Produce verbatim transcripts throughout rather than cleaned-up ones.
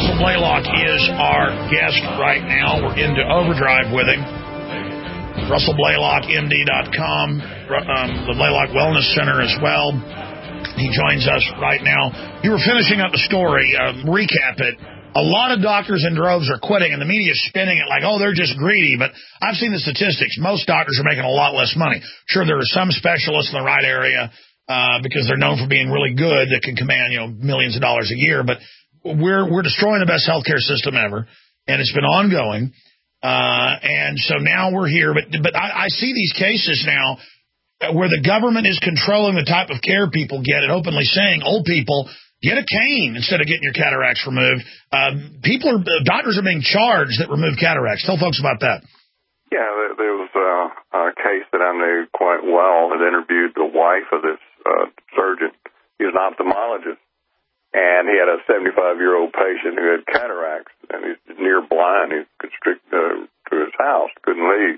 Russell Blaylock is our guest right now. We're into overdrive with him. Russell Blaylock M D dot com, um, the Blaylock Wellness Center as well. He joins us right now. You were finishing up the story. Uh, recap it. A lot of doctors in droves are quitting, and the media is spinning it like, oh, they're just greedy. But I've seen the statistics. Most doctors are making a lot less money. Sure, there are some specialists in the right area uh, because they're known for being really good that can command, you know, millions of dollars a year. But we're we're destroying the best healthcare system ever, and it's been ongoing. Uh, and so now we're here, but but I, I see these cases now where the government is controlling the type of care people get and openly saying, old people, get a cane instead of getting your cataracts removed. Uh, people are, doctors are being charged that remove cataracts. Tell folks about that. Yeah, there was a, a case that I knew quite well that interviewed the wife of this uh, surgeon. He was an ophthalmologist. And he had a seventy-five-year-old patient who had cataracts, and he's near blind. He's constricted uh, to his house, couldn't leave.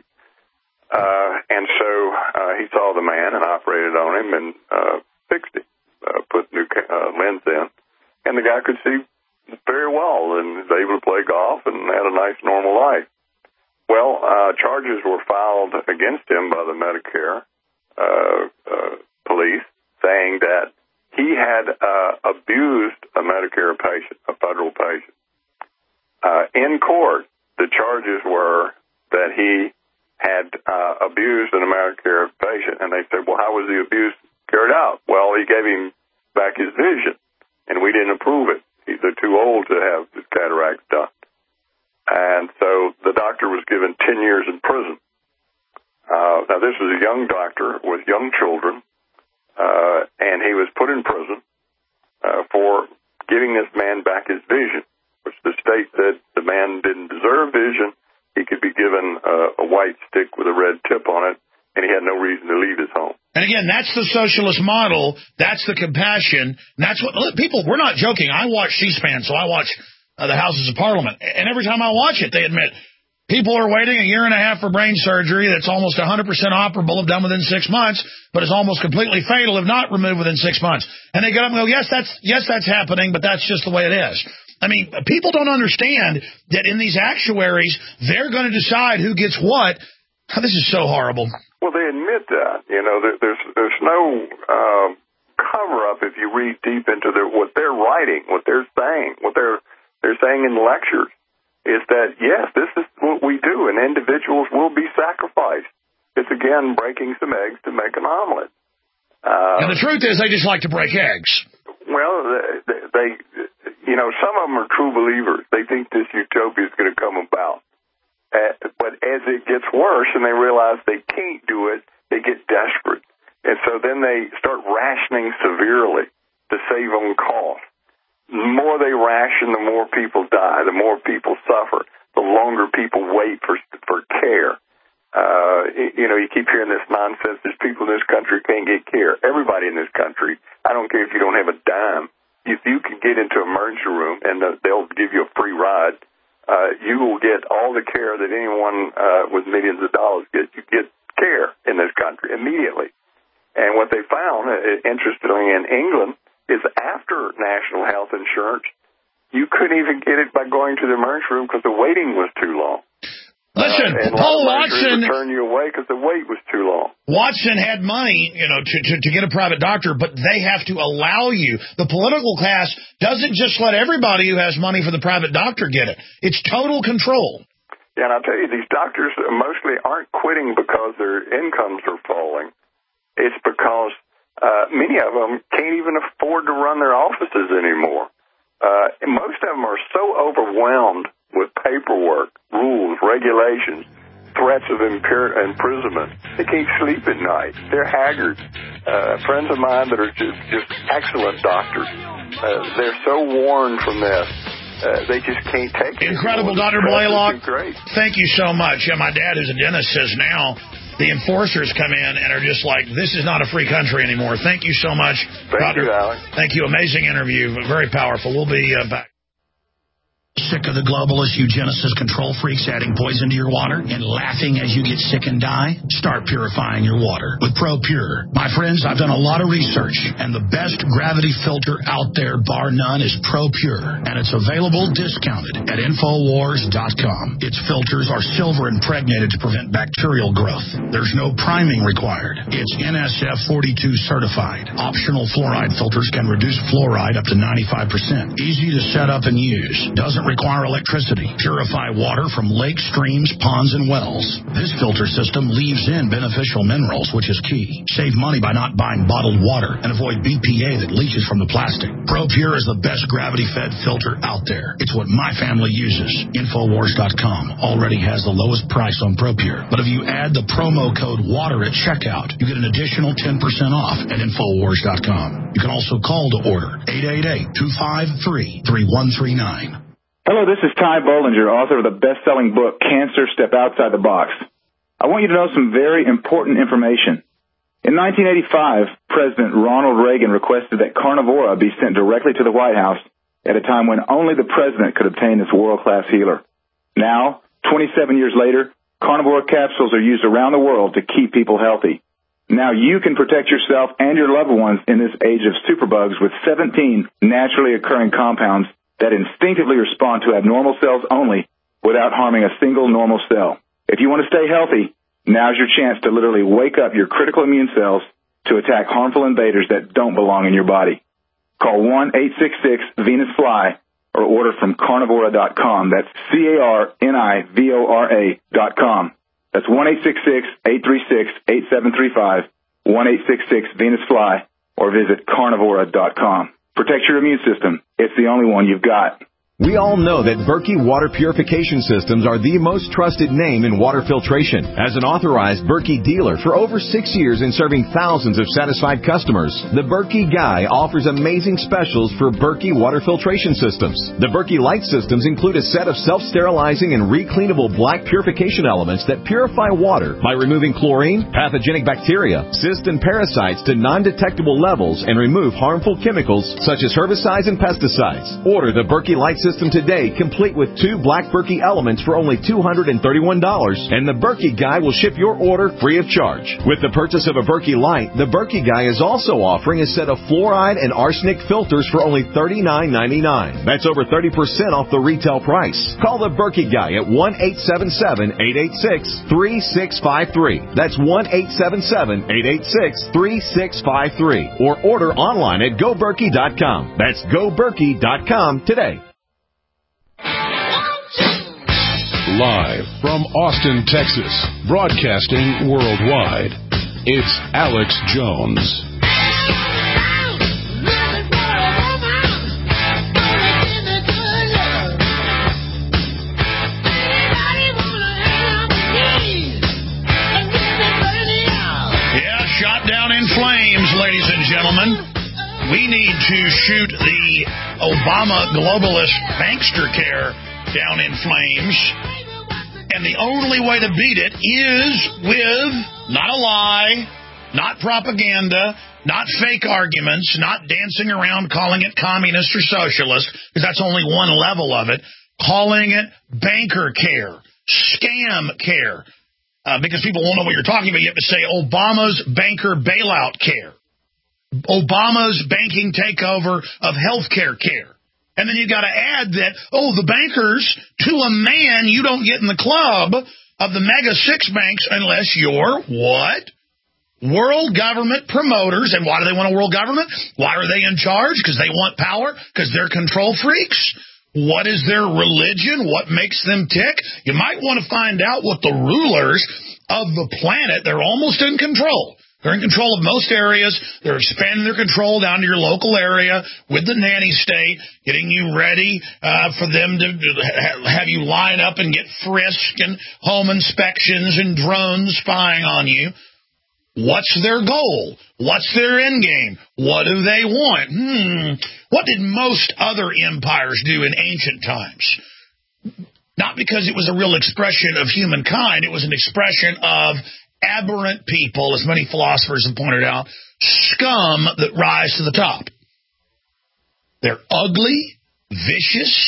Uh, and so uh, he saw the man and operated on him and uh, fixed him, uh, put new uh, lens in. And the guy could see very well and was able to play golf and had a nice, normal life. Well, uh, charges were filed against him by the Medicare uh, uh, police saying that he had uh, abused a Medicare patient, a federal patient. Uh, in court, the charges were that he had uh, abused an Medicare patient, and they said, well, how was the abuse carried out? Well, he gave him back his vision, and we didn't approve it. He's too old to have his cataracts done. And so the doctor was given ten years in prison. Uh, now, this was a young doctor with young children. Uh, and he was put in prison uh, for giving this man back his vision, which the state said the man didn't deserve vision. He could be given uh, a white stick with a red tip on it, and he had no reason to leave his home. And again, that's the socialist model. That's the compassion. And that's what people, we're not joking. I watch C-SPAN, so I watch uh, the Houses of Parliament. And every time I watch it, they admit, people are waiting a year and a half for brain surgery that's almost one hundred percent operable if done within six months, but is almost completely fatal if not removed within six months. And they get up and go, yes, that's yes, that's happening, but that's just the way it is. I mean, people don't understand that in these actuaries, they're going to decide who gets what. This is so horrible. Well, they admit that. You know, there, there's there's no uh, cover-up if you read deep into their, what they're writing, what they're saying, what they're they're saying in lectures. Is that, yes, this is what we do, and individuals will be sacrificed. It's, again, breaking some eggs to make an omelet. Uh, and the truth is they just like to break eggs. Well, they, they, you know, some of them are true believers. They think this utopia is going to come about. Uh, but as it gets worse and they realize they can't do it, they get desperate. And so then they start rationing severely to save on cost. The more they ration, the more people die, the more people suffer, the longer people wait for for care. Uh, you know, you keep hearing this nonsense. There's people in this country who can't get care. Everybody in this country, I don't care if you don't have a dime, if you can get into an emergency room and they'll give you a free ride, uh, you will get all the care that anyone uh, with millions of dollars gets. You get care in this country immediately. And what they found, uh, interestingly, in England, is after national health insurance, you couldn't even get it by going to the emergency room because the waiting was too long. Listen, uh, Paul Watson would turn you away because the wait was too long. Watson had money, you know, to, to to get a private doctor, but they have to allow you. The political class doesn't just let everybody who has money for the private doctor get it. It's total control. Yeah, and I'll tell you, these doctors mostly aren't quitting because their incomes are falling. It's because Uh, many of them can't even afford to run their offices anymore. Uh, and most of them are so overwhelmed with paperwork, rules, regulations, threats of impir- imprisonment, they can't sleep at night. They're haggard. Uh, friends of mine that are just, just excellent doctors, uh, they're so worn from this. Uh, they just can't take it. Incredible, Doctor Blaylock. Thank you so much. Yeah, my dad, who's a dentist, says now the enforcers come in and are just like, this is not a free country anymore. Thank you so much, Thank Doctor you, Alex. Thank you. Amazing interview. Very powerful. We'll be uh, back. Sick of the globalist eugenicist control freaks adding poison to your water and laughing as you get sick and die? Start purifying your water with ProPure. My friends, I've done a lot of research, and the best gravity filter out there, bar none, is ProPure, and it's available discounted at Infowars dot com. Its filters are silver impregnated to prevent bacterial growth. There's no priming required. It's N S F forty-two certified. Optional fluoride filters can reduce fluoride up to ninety-five percent. Easy to set up and use. Doesn't require electricity. Purify water from lakes, streams, ponds, and wells. This filter system leaves in beneficial minerals, which is key. Save money by not buying bottled water and avoid B P A that leaches from the plastic. ProPure is the best gravity-fed filter out there. It's what my family uses. Infowars dot com already has the lowest price on ProPure. But if you add the promo code WATER at checkout, you get an additional ten percent off at Infowars dot com. You can also call to order eight eight eight, two five three, three one three nine. Hello, this is Ty Bollinger, author of the best-selling book, Cancer, Step Outside the Box. I want you to know some very important information. In nineteen eighty-five, President Ronald Reagan requested that Carnivora be sent directly to the White House at a time when only the president could obtain this world-class healer. Now, twenty-seven years later, Carnivora capsules are used around the world to keep people healthy. Now you can protect yourself and your loved ones in this age of superbugs with seventeen naturally occurring compounds that instinctively respond to abnormal cells only without harming a single normal cell. If you want to stay healthy, now's your chance to literally wake up your critical immune cells to attack harmful invaders that don't belong in your body. Call one eight six six Venus Fly or order from carnivora dot com. That's C A R N I V O R A dot com. That's one eight six six, eight three six, eight seven three five, one eight six six Venus Fly, or visit carnivora dot com. Protect your immune system. It's the only one you've got. We all know that Berkey Water Purification Systems are the most trusted name in water filtration. As an authorized Berkey dealer for over six years and serving thousands of satisfied customers, the Berkey Guy offers amazing specials for Berkey Water Filtration Systems. The Berkey Light Systems include a set of self-sterilizing and recleanable black purification elements that purify water by removing chlorine, pathogenic bacteria, cysts, and parasites to non-detectable levels and remove harmful chemicals such as herbicides and pesticides. Order the Berkey Light System today, complete with two black Berkey elements for only two hundred thirty-one dollars, and the Berkey Guy will ship your order free of charge. With the purchase of a Berkey Light, the Berkey Guy is also offering a set of fluoride and arsenic filters for only thirty-nine ninety-nine. That's over thirty percent off the retail price. Call the Berkey Guy at one eight seven seven, eight eight six, three six five three. That's one eight seven seven, eight eight six, three six five three. Or order online at go berkey dot com. That's go berkey dot com today. Live from Austin, Texas, broadcasting worldwide, it's Alex Jones. Yeah, shot down in flames, ladies and gentlemen. We need to shoot the Obama globalist bankster care down in flames. And the only way to beat it is with not a lie, not propaganda, not fake arguments, not dancing around calling it communist or socialist, because that's only one level of it, calling it banker care, scam care, uh, because people won't know what you're talking about. You have to say Obama's banker bailout care, Obama's banking takeover of healthcare care. And then you got to add that, oh, the bankers, to a man, you don't get in the club of the mega six banks unless you're what? World government promoters. And why do they want a world government? Why are they in charge? Because they want power? Because they're control freaks? What is their religion? What makes them tick? You might want to find out what the rulers of the planet, they're almost in control. They're in control of most areas. They're expanding their control down to your local area with the nanny state, getting you ready uh, for them to have you line up and get frisked and home inspections and drones spying on you. What's their goal? What's their end game? What do they want? Hmm. What did most other empires do in ancient times? Not because it was a real expression of humankind. It was an expression of aberrant people, as many philosophers have pointed out, scum that rise to the top. They're ugly, vicious,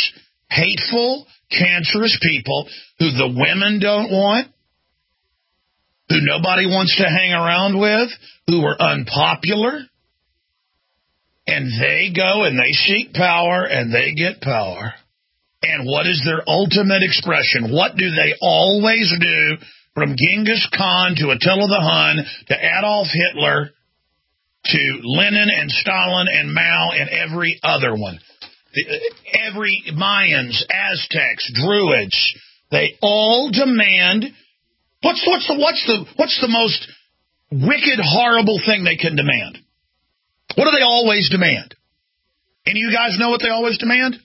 hateful, cancerous people who the women don't want, who nobody wants to hang around with, who are unpopular, and they go and they seek power and they get power. And what is their ultimate expression? What do they always do, from Genghis Khan to Attila the Hun to Adolf Hitler to Lenin and Stalin and Mao and every other one? Every Mayans, Aztecs, Druids, they all demand. What's what's the what's the what's the most wicked, horrible thing they can demand? What do they always demand? Any of you guys know what they always demand?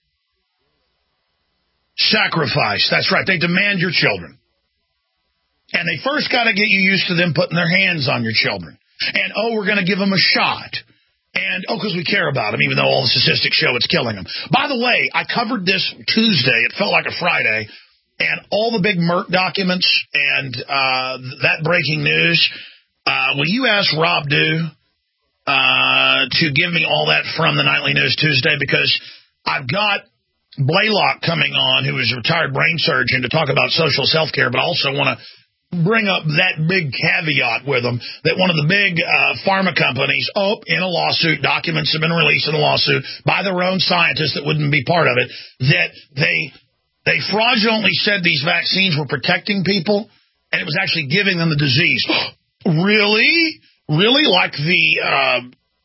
Sacrifice. That's right. They demand your children. And they first got to get you used to them putting their hands on your children. And, oh, we're going to give them a shot. And, oh, because we care about them, even though all the statistics show it's killing them. By the way, I covered this Tuesday. It felt like a Friday. And all the big Merck documents and uh, that breaking news, uh, will you ask Rob Dew uh, to give me all that from the Nightly News Tuesday? Because I've got Blaylock coming on, who is a retired brain surgeon, to talk about social self-care, but I also want to bring up that big caveat with them that one of the big uh, pharma companies, oh, in a lawsuit, documents have been released in a lawsuit by their own scientists that wouldn't be part of it, that they they fraudulently said these vaccines were protecting people, and it was actually giving them the disease. Really? Really? Like the... Uh,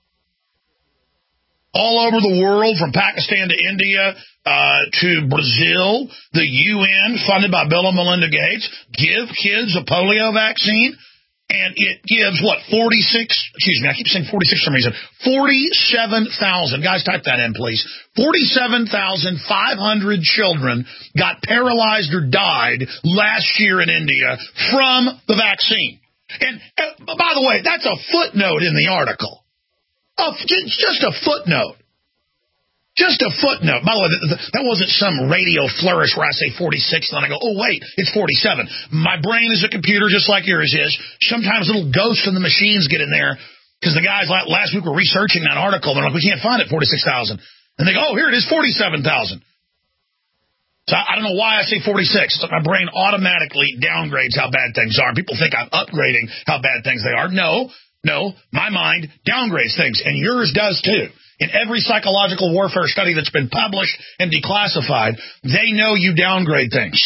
all over the world, from Pakistan to India uh, to Brazil, the U N, funded by Bill and Melinda Gates, give kids a polio vaccine, and it gives, what, forty-six, excuse me, I keep saying forty-six for some reason, forty-seven thousand, guys, type that in, please, forty-seven thousand five hundred children got paralyzed or died last year in India from the vaccine. And, uh, by the way, that's a footnote in the article. Oh, just a footnote. Just a footnote. By the way, that wasn't some radio flourish where I say forty-six, and then I go, oh, wait, it's forty-seven. My brain is a computer just like yours is. Sometimes little ghosts in the machines get in there, because the guys last week were researching that article. They're like, we can't find it, forty-six thousand. And they go, oh, here it is, forty-seven thousand. So I don't know why I say forty-six. So my brain automatically downgrades how bad things are. People think I'm upgrading how bad things they are. No. No, my mind downgrades things, and yours does too. In every psychological warfare study that's been published and declassified, they know you downgrade things.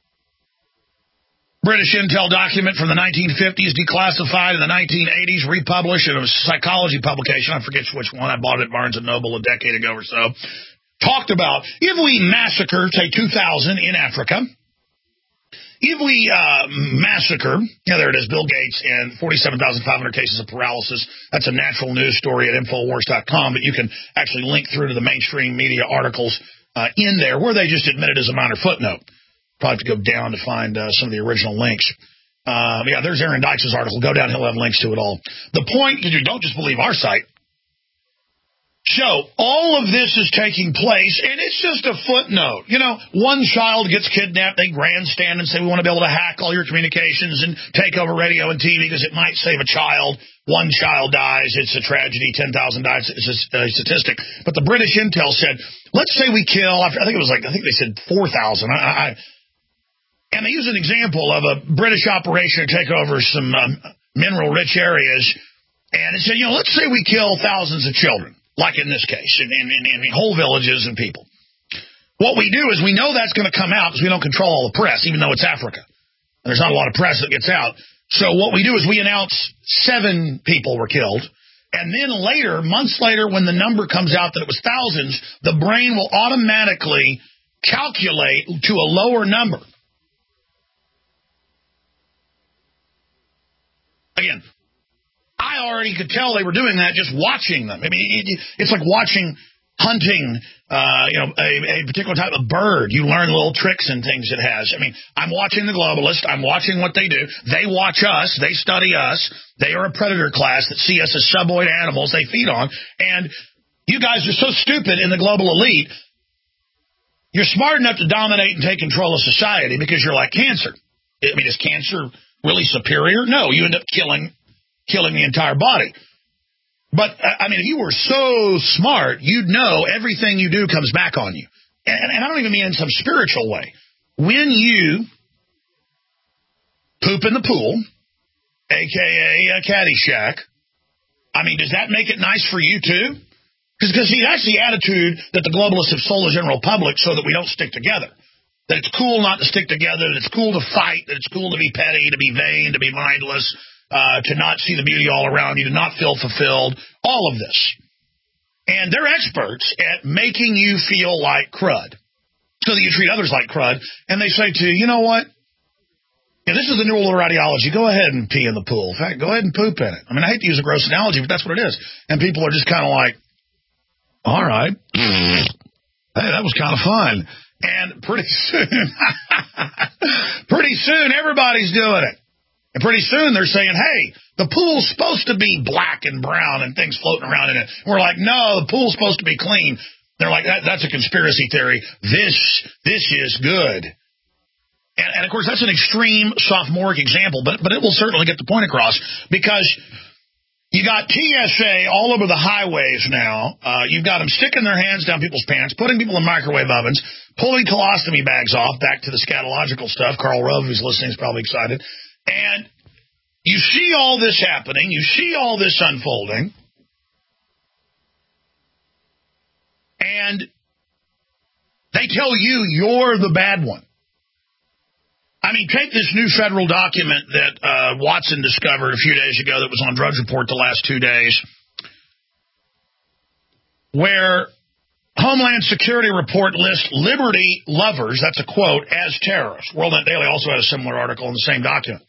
British intel document from the nineteen fifties, declassified in the nineteen eighties, republished in a psychology publication. I forget which one. I bought it at Barnes and Noble a decade ago or so. Talked about, if we massacre, say, two thousand in Africa, if we uh, massacre, yeah, there it is, Bill Gates and forty-seven thousand five hundred cases of paralysis. That's a natural news story at Infowars dot com, but you can actually link through to the mainstream media articles uh, in there where they just admit it as a minor footnote. Probably have to go down to find uh, some of the original links. Uh, yeah, there's Aaron Dykes' article. Go down, he'll have links to it all. The point is, you don't just believe our site. So, all of this is taking place, and it's just a footnote. You know, one child gets kidnapped, they grandstand and say, we want to be able to hack all your communications and take over radio and T V because it might save a child. One child dies, it's a tragedy, ten thousand dies, it's a, a statistic. But the British intel said, let's say we kill, I think it was like, I think they said four thousand. I, I, and they use an example of a British operation to take over some um, mineral-rich areas, and it said, you know, let's say we kill thousands of children. Like in this case, in, in, in, in whole villages and people. What we do is we know that's going to come out because we don't control all the press, even though it's Africa. There's not a lot of press that gets out. So what we do is we announce seven people were killed. And then later, months later, when the number comes out that it was thousands, the brain will automatically calculate to a lower number. Again, I already could tell they were doing that just watching them. I mean, it, it's like watching hunting, uh, you know, a, a particular type of bird. You learn little tricks and things it has. I mean, I'm watching the globalist. I'm watching what they do. They watch us. They study us. They are a predator class that see us as suboid animals they feed on. And you guys are so stupid in the global elite. You're smart enough to dominate and take control of society because you're like cancer. I mean, is cancer really superior? No, you end up killing killing the entire body. But, I mean, if you were so smart, you'd know everything you do comes back on you. and, and I don't even mean in some spiritual way. When you poop in the pool, a k a a Caddyshack, I mean, does that make it nice for you too? Because see, that's the attitude that the globalists have sold the general public so that we don't stick together. That it's cool not to stick together, that it's cool to fight, that it's cool to be petty, to be vain, to be mindless, uh, to not see the beauty all around you, to not feel fulfilled, all of this. And they're experts at making you feel like crud so that you treat others like crud. And they say to you, you know what? Yeah, this is the New World Order ideology. Go ahead and pee in the pool. In fact, go ahead and poop in it. I mean, I hate to use a gross analogy, but that's what it is. And people are just kind of like, all right. Hey, that was kind of fun. And pretty soon, pretty soon, everybody's doing it. And pretty soon they're saying, hey, the pool's supposed to be black and brown and things floating around in it. We're like, no, the pool's supposed to be clean. They're like, that, that's a conspiracy theory. This, this is good. And, and, of course, that's an extreme sophomoric example, but, but it will certainly get the point across because you got T S A all over the highways now. Uh, you've got them sticking their hands down people's pants, putting people in microwave ovens, pulling colostomy bags off, back to the scatological stuff. Carl Rove, who's listening, is probably excited. And you see all this happening. You see all this unfolding. And they tell you you're the bad one. I mean, take this new federal document that uh, Watson discovered a few days ago that was on Drudge Report the last two days, where Homeland Security report lists liberty lovers, that's a quote, as terrorists. World Net Daily also had a similar article in the same document.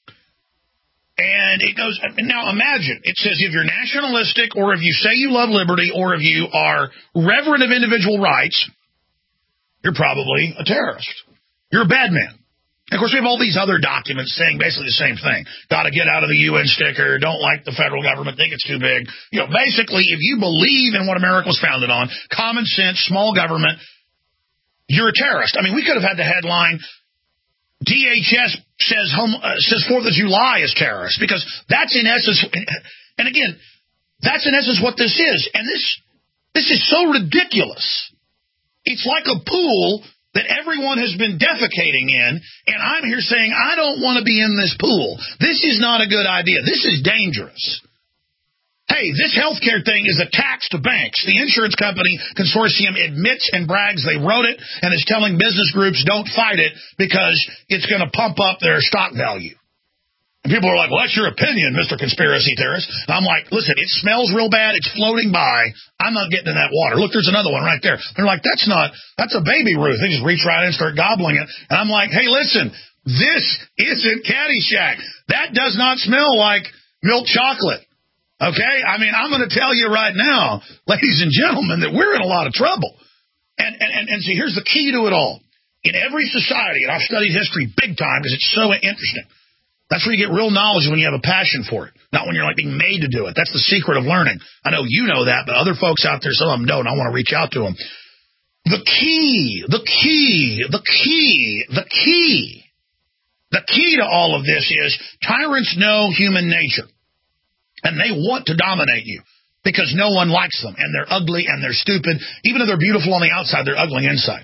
And it goes, now imagine, it says if you're nationalistic or if you say you love liberty or if you are reverent of individual rights, you're probably a terrorist. You're a bad man. Of course, we have all these other documents saying basically the same thing. Got to get out of the U N sticker. Don't like the federal government. Think it's too big. You know, basically, if you believe in what America was founded on, common sense, small government, you're a terrorist. I mean, we could have had the headline, D H S says home, uh, says Fourth of July is terrorist, because that's in essence, and again, that's in essence what this is. And this, this is so ridiculous. It's like a pool that everyone has been defecating in, and I'm here saying I don't want to be in this pool. This is not a good idea. This is dangerous. Hey, this healthcare thing is a tax to banks. The insurance company consortium admits and brags they wrote it and is telling business groups don't fight it because it's going to pump up their stock value. And people are like, well, that's your opinion, Mister Conspiracy Theorist. And I'm like, listen, it smells real bad. It's floating by. I'm not getting in that water. Look, there's another one right there. They're like, that's not, that's a baby Ruth. They just reach right in and start gobbling it. And I'm like, hey, listen, this isn't Caddyshack. That does not smell like milk chocolate. Okay? I mean, I'm going to tell you right now, ladies and gentlemen, that we're in a lot of trouble. And, and, and, and see, here's the key to it all. In every society, and I've studied history big time because it's so interesting. That's where you get real knowledge, when you have a passion for it, not when you're like being made to do it. That's the secret of learning. I know you know that, but other folks out there, some of them don't. I want to reach out to them. The key, the key, the key, the key, the key to all of this is tyrants know human nature, and they want to dominate you because no one likes them, and they're ugly, and they're stupid. Even though they're beautiful on the outside, they're ugly inside.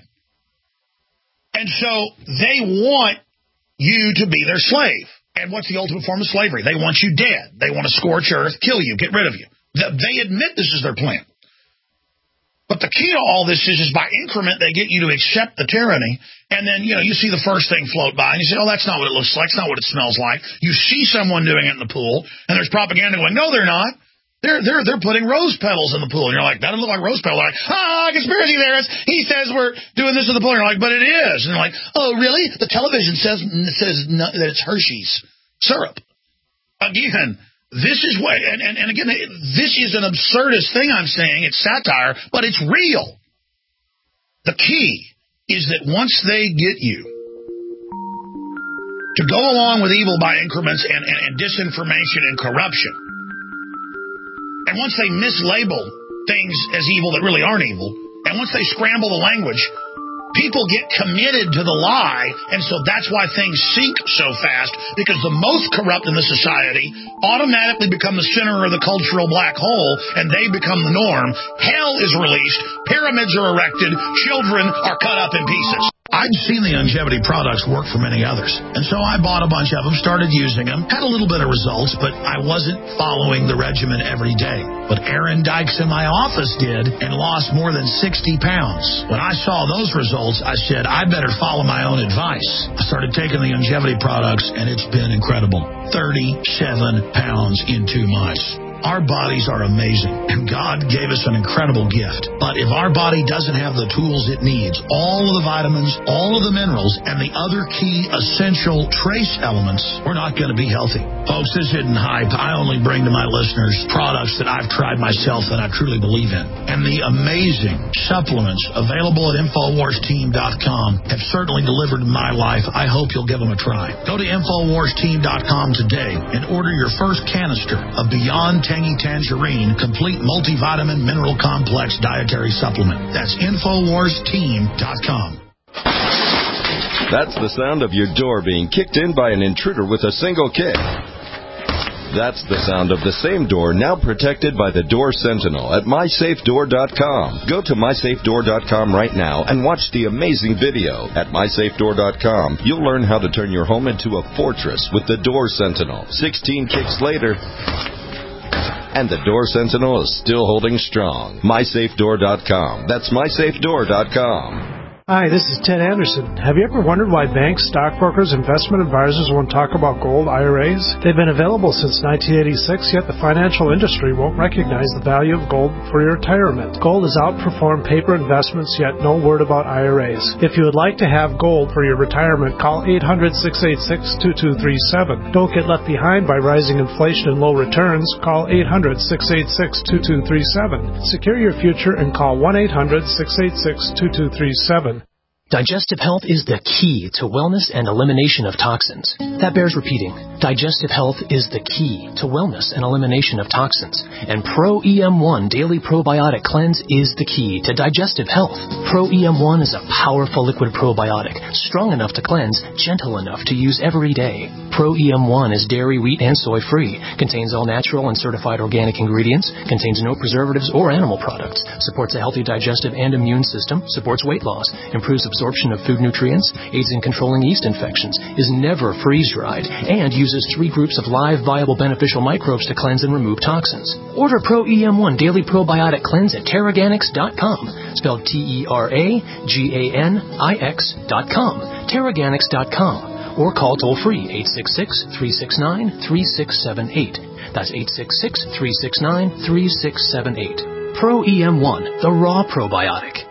And so they want you to be their slave. And what's the ultimate form of slavery? They want you dead. They want to scorch earth, kill you, get rid of you. They admit this is their plan. But the key to all this is, is by increment, they get you to accept the tyranny. And then, you know, you see the first thing float by, and you say, oh, that's not what it looks like. It's not what it smells like. You see someone doing it in the pool, and there's propaganda going, no, they're not. They're, they're, they're putting rose petals in the pool. And you're like, that doesn't look like rose petals. They're like, ah, conspiracy theorist. He says we're doing this in the pool. And you're like, but it is. And they're like, oh, really? The television says, says no, that it's Hershey's syrup. Again, this is what, and, and, and again, this is an absurdist thing I'm saying. It's satire, but it's real. The key is that once they get you to go along with evil by increments and, and, and disinformation and corruption, and once they mislabel things as evil that really aren't evil, and once they scramble the language People get committed to the lie, and so that's why things sink so fast, because the most corrupt in the society automatically become the center of the cultural black hole, and they become the norm. Hell is released, pyramids are erected, children are cut up in pieces. I'd seen the longevity products work for many others, and so I bought a bunch of them, started using them, had a little bit of results, but I wasn't following the regimen every day. But Aaron Dykes in my office did and lost more than sixty pounds. When I saw those results, I said, I better follow my own advice. I started taking the longevity products, and it's been incredible. thirty-seven pounds in two months. Our bodies are amazing, and God gave us an incredible gift. But if our body doesn't have the tools it needs, all of the vitamins, all of the minerals, and the other key essential trace elements, we're not going to be healthy. Folks, this isn't hype. I only bring to my listeners products that I've tried myself that I truly believe in. And the amazing supplements available at Infowars Team dot com have certainly delivered in my life. I hope you'll give them a try. Go to Infowars Team dot com today and order your first canister of Beyond Tangy Tangerine Complete Multivitamin Mineral Complex Dietary Supplement. That's Infowars Team dot com. That's the sound of your door being kicked in by an intruder with a single kick. That's the sound of the same door now protected by the Door Sentinel at my safe door dot com. Go to my safe door dot com right now and watch the amazing video. At my safe door dot com, you'll learn how to turn your home into a fortress with the Door Sentinel. sixteen kicks later, and the Door Sentinel is still holding strong. my safe door dot com. That's my safe door dot com. Hi, this is Ted Anderson. Have you ever wondered why banks, stockbrokers, investment advisors won't talk about gold I R As? They've been available since nineteen eighty-six, yet the financial industry won't recognize the value of gold for your retirement. Gold has outperformed paper investments, yet no word about I R As. If you would like to have gold for your retirement, call eight hundred, six eight six, two two three seven. Don't get left behind by rising inflation and low returns. Call eight hundred, six eight six, two two three seven. Secure your future and call one eight hundred, six eight six, two two three seven. Digestive health is the key to wellness and elimination of toxins. That bears repeating. Digestive health is the key to wellness and elimination of toxins. And Pro E M one Daily Probiotic Cleanse is the key to digestive health. Pro E M one is a powerful liquid probiotic, strong enough to cleanse, gentle enough to use every day. Pro E M one is dairy, wheat, and soy free, contains all natural and certified organic ingredients, contains no preservatives or animal products, supports a healthy digestive and immune system, supports weight loss, improves absorption of food nutrients, aids in controlling yeast infections, is never freeze-dried, and uses three groups of live, viable, beneficial microbes to cleanse and remove toxins. Order Pro E M one Daily Probiotic Cleanse at Terraganics dot com, spelled T E R A G A N I X dot com, Terraganics dot com, or call toll-free eight six six, three six nine, three six seven eight. That's eight six six, three six nine, three six seven eight. Pro E M one, the raw probiotic.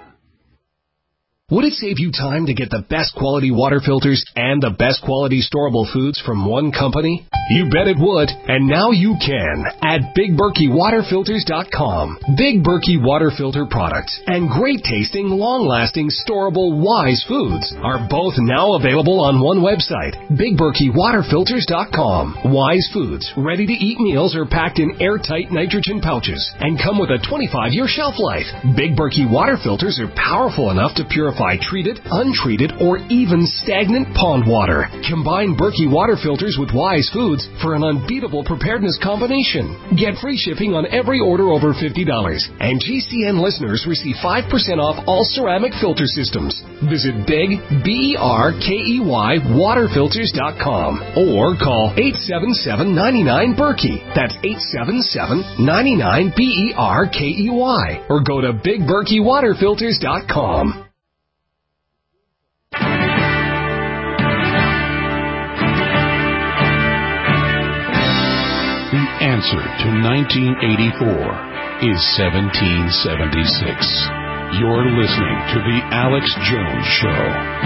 Would it save you time to get the best quality water filters and the best quality storable foods from one company? You bet it would, and now you can at Big Berkey Water Filters dot com. Big Berkey Water Filter products and great-tasting, long-lasting, storable Wise foods are both now available on one website, Big Berkey Water Filters dot com. Wise foods, ready-to-eat meals are packed in airtight nitrogen pouches and come with a twenty-five year shelf life. Big Berkey Water Filters are powerful enough to purify treated, untreated, or even stagnant pond water. Combine Berkey Water Filters with Wise foods for an unbeatable preparedness combination. Get free shipping on every order over fifty dollars. And G C N listeners receive five percent off all ceramic filter systems. Visit Big, B E R K E Y, Water Filters dot com or call eight seven seven, nine nine, Berkey. That's eight seven seven, nine nine, B E R K E Y. Or go to Big Berkey Water Filters dot com. The answer to nineteen eighty-four is seventeen seventy-six. You're listening to The Alex Jones Show.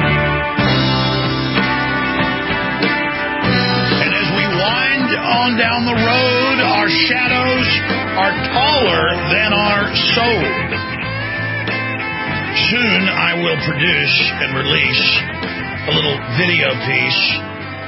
And as we wind on down the road, our shadows are taller than our soul. Soon I will produce and release a little video piece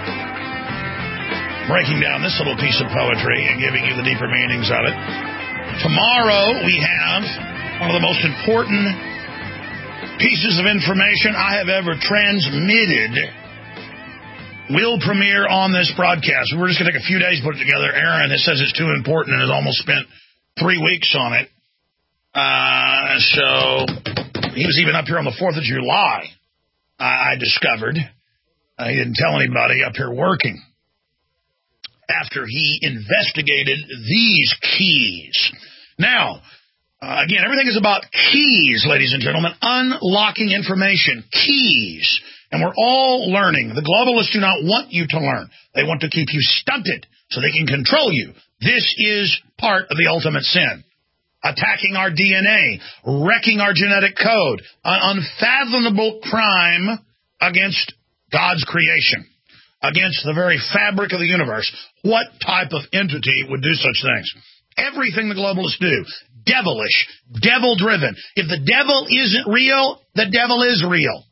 breaking down this little piece of poetry and giving you the deeper meanings of it. Tomorrow we have one of the most important pieces of information I have ever transmitted will premiere on this broadcast. We're just going to take a few days to put it together. Aaron, it says it's too important and has almost spent three weeks on it. Uh, so he was even up here on the fourth of July, I discovered. Uh, he didn't tell anybody up here working after he investigated these keys. Now, uh, again, everything is about keys, ladies and gentlemen, unlocking information, keys. And we're all learning. The globalists do not want you to learn. They want to keep you stunted so they can control you. This is part of the ultimate sin. Attacking our D N A, wrecking our genetic code, an unfathomable crime against God's creation, against the very fabric of the universe. What type of entity would do such things? Everything the globalists do, devilish, devil-driven. If the devil isn't real, the devil is real.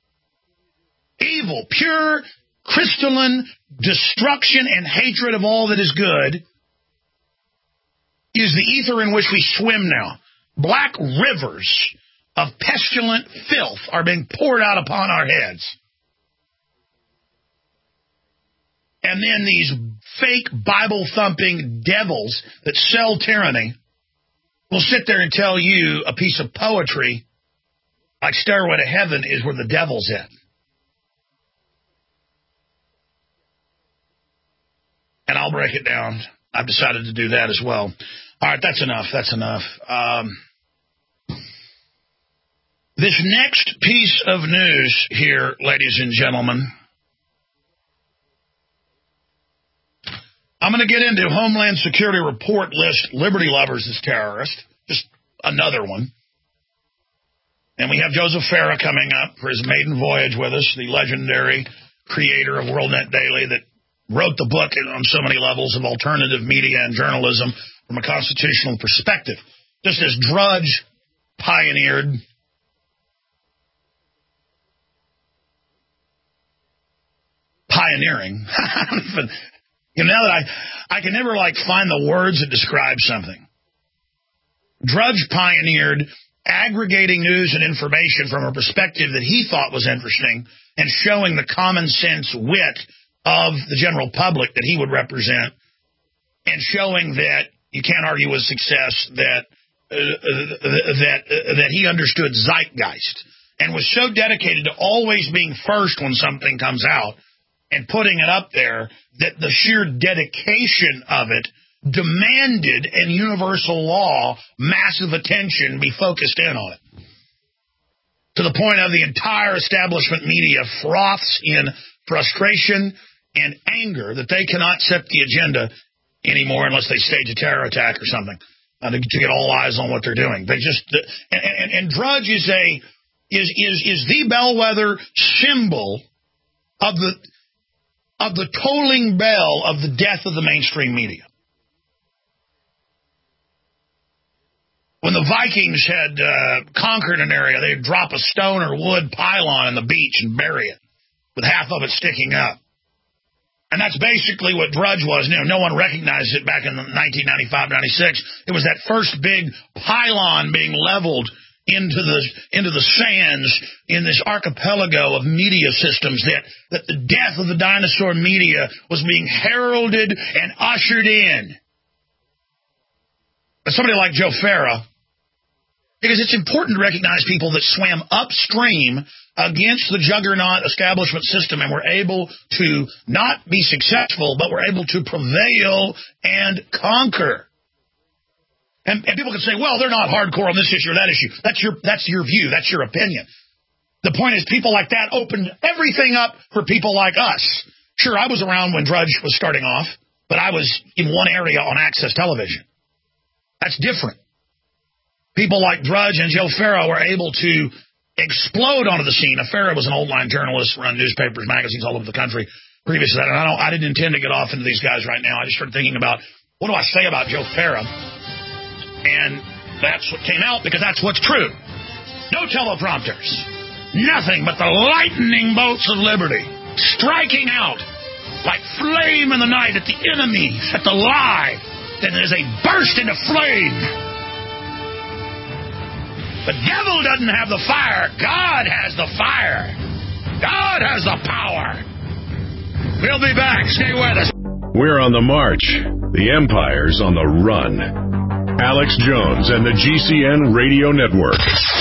Evil, pure, crystalline destruction and hatred of all that is good is the ether in which we swim now. Black rivers of pestilent filth are being poured out upon our heads. And then these fake Bible-thumping devils that sell tyranny will sit there and tell you a piece of poetry like Stairway to Heaven is where the devil's at. And I'll break it down. I've decided to do that as well. All right, that's enough. That's enough. Um, this next piece of news here, ladies and gentlemen, I'm going to get into Homeland Security report list Liberty Lovers as terrorists. Just another one. And we have Joseph Farah coming up for his maiden voyage with us, the legendary creator of WorldNet Daily that wrote the book on so many levels of alternative media and journalism from a constitutional perspective. Just as Drudge pioneered pioneering. You know, now that I, I can never, like, find the words that describe something. Drudge pioneered aggregating news and information from a perspective that he thought was interesting and showing the common sense wit of the general public that he would represent and showing that you can't argue with success, that uh, that uh, that he understood zeitgeist and was so dedicated to always being first when something comes out and putting it up there that the sheer dedication of it demanded in universal law massive attention be focused in on it. To the point of the entire establishment media froths in frustration and anger that they cannot set the agenda anymore unless they stage a terror attack or something uh, to, to get all eyes on what they're doing. They just and, and, and Drudge is a is is is the bellwether symbol of the of the tolling bell of the death of the mainstream media. When the Vikings had uh, conquered an area, they'd drop a stone or wood pylon on the beach and bury it with half of it sticking up. And that's basically what Drudge was. You know, no one recognized it back in nineteen ninety-five, ninety-six. It was that first big pylon being leveled into the into the sands in this archipelago of media systems that, that the death of the dinosaur media was being heralded and ushered in. But somebody like Joe Farah, because it's important to recognize people that swam upstream against the juggernaut establishment system and were able to not be successful, but were able to prevail and conquer. And, and people can say, well, they're not hardcore on this issue or that issue. That's your that's your view. That's your opinion. The point is people like that opened everything up for people like us. Sure, I was around when Drudge was starting off, but I was in one area on Access Television. That's different. People like Drudge and Joe Farah were able to explode onto the scene. Farah was an old-line journalist, run newspapers, magazines all over the country previous to that. And I, don't, I didn't intend to get off into these guys right now. I just started thinking about, what do I say about Joe Farah? And that's what came out, because that's what's true. No teleprompters. Nothing but the lightning bolts of liberty striking out like flame in the night at the enemy, at the lie. Then there's a burst into flame. The devil doesn't have the fire. God has the fire. God has the power. We'll be back. Stay with us. We're on the march. The empire's on the run. Alex Jones and the G C N Radio Network.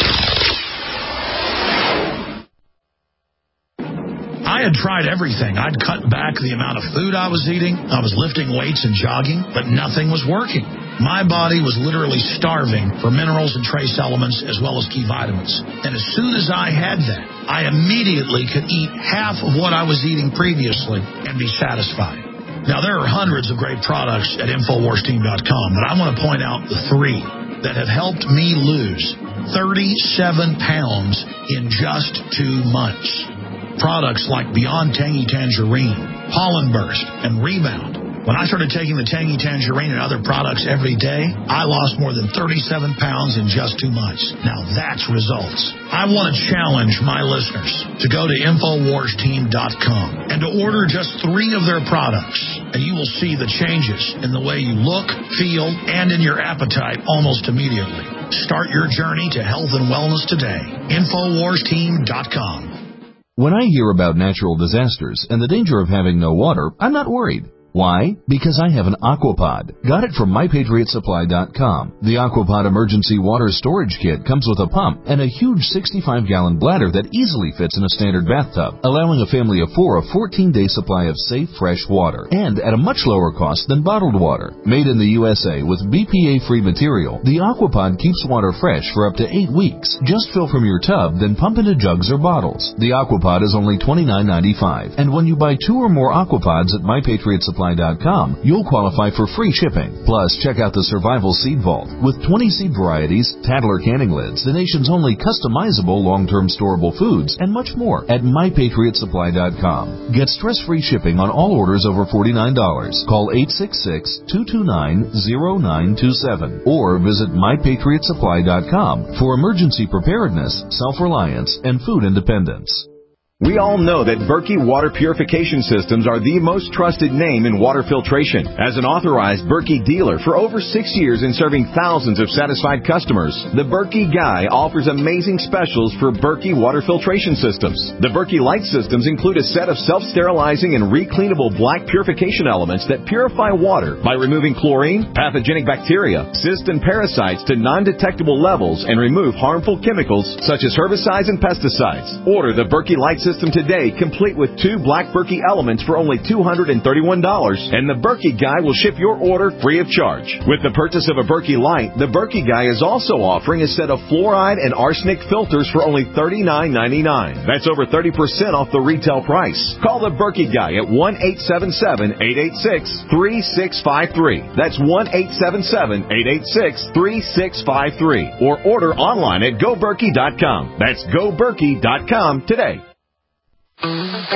I had tried everything. I'd cut back the amount of food I was eating. I was lifting weights and jogging, but nothing was working. My body was literally starving for minerals and trace elements as well as key vitamins. And as soon as I had that, I immediately could eat half of what I was eating previously and be satisfied. Now, there are hundreds of great products at Infowars Team dot com, but I want to point out the three that have helped me lose thirty-seven pounds in just two months. Products like Beyond Tangy Tangerine, Pollen Burst, and Rebound. When I started taking the Tangy Tangerine and other products every day, I lost more than thirty-seven pounds in just two months. Now that's results. I want to challenge my listeners to go to Infowars Team dot com and to order just three of their products, and you will see the changes in the way you look, feel, and in your appetite almost immediately. Start your journey to health and wellness today. Infowars Team dot com. When I hear about natural disasters and the danger of having no water, I'm not worried. Why? Because I have an Aquapod. Got it from My Patriot Supply dot com. The Aquapod Emergency Water Storage Kit comes with a pump and a huge sixty-five gallon bladder that easily fits in a standard bathtub, allowing a family of four a fourteen day supply of safe, fresh water, and at a much lower cost than bottled water. Made in the U S A with B P A-free material, the Aquapod keeps water fresh for up to eight weeks. Just fill from your tub, then pump into jugs or bottles. The Aquapod is only twenty-nine ninety-five, and when you buy two or more Aquapods at My Patriot Supply dot com, you'll qualify for free shipping. Plus, check out the Survival Seed Vault with twenty seed varieties, Tadler canning lids, the nation's only customizable long-term storable foods, and much more at My Patriot Supply dot com. Get stress-free shipping on all orders over forty-nine dollars. Call eight six six, two two nine, zero nine two seven or visit My Patriot Supply dot com for emergency preparedness, self-reliance, and food independence. We all know that Berkey Water Purification Systems are the most trusted name in water filtration. As an authorized Berkey dealer for over six years and serving thousands of satisfied customers, the Berkey Guy offers amazing specials for Berkey Water Filtration Systems. The Berkey Light Systems include a set of self-sterilizing and recleanable black purification elements that purify water by removing chlorine, pathogenic bacteria, cysts, and parasites to non-detectable levels and remove harmful chemicals such as herbicides and pesticides. Order the Berkey Light System today, complete with two black Berkey elements for only two hundred thirty-one dollars, and the Berkey Guy will ship your order free of charge. With the purchase of a Berkey Light, the Berkey Guy is also offering a set of fluoride and arsenic filters for only thirty-nine ninety-nine. That's over thirty percent off the retail price. Call the Berkey Guy at one eight seven seven, eight eight six, three six five three. That's one eight seven seven, eight eight six, three six five three. Or order online at go berkey dot com. That's go berkey dot com today. The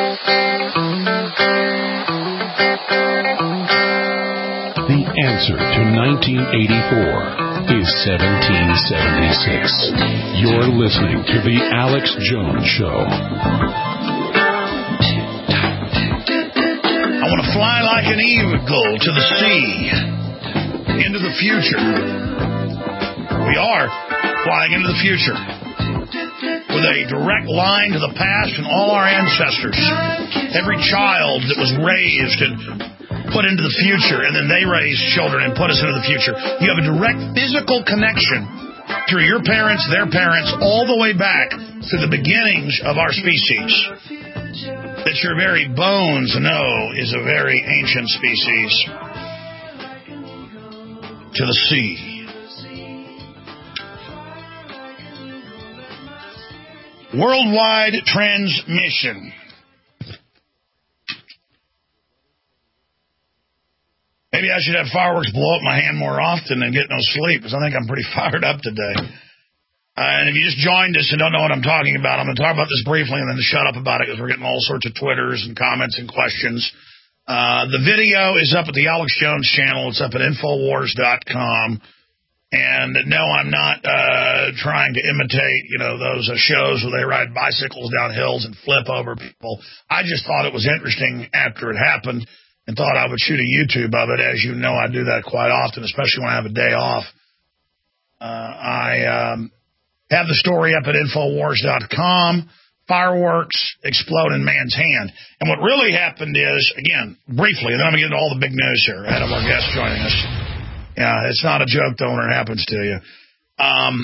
answer to nineteen eighty-four is seventeen seventy-six. You're listening to The Alex Jones Show. I want to fly like an eagle to the sea, into the future. We are flying into the future with a direct line to the past and all our ancestors. Every child that was raised and put into the future, and then they raised children and put us into the future. You have a direct physical connection through your parents, their parents, all the way back to the beginnings of our species. That your very bones know is a very ancient species. To the sea. Worldwide transmission. Maybe I should have fireworks blow up my hand more often and get no sleep, because I think I'm pretty fired up today. Uh, and if you just joined us and don't know what I'm talking about, I'm going to talk about this briefly and then shut up about it, because we're getting all sorts of Twitters and comments and questions. Uh, the video is up at the Alex Jones channel. It's up at Infowars dot com. And no, I'm not uh, trying to imitate, you know, those uh, shows where they ride bicycles down hills and flip over people. I just thought it was interesting after it happened and thought I would shoot a YouTube of it. As you know, I do that quite often, especially when I have a day off. Uh, I um, Have the story up at Infowars dot com. Fireworks explode in man's hand. And what really happened is, again, briefly, and then I'm going to get into all the big news here ahead of our guest joining us. Yeah, it's not a joke, though, when it happens to you. Um,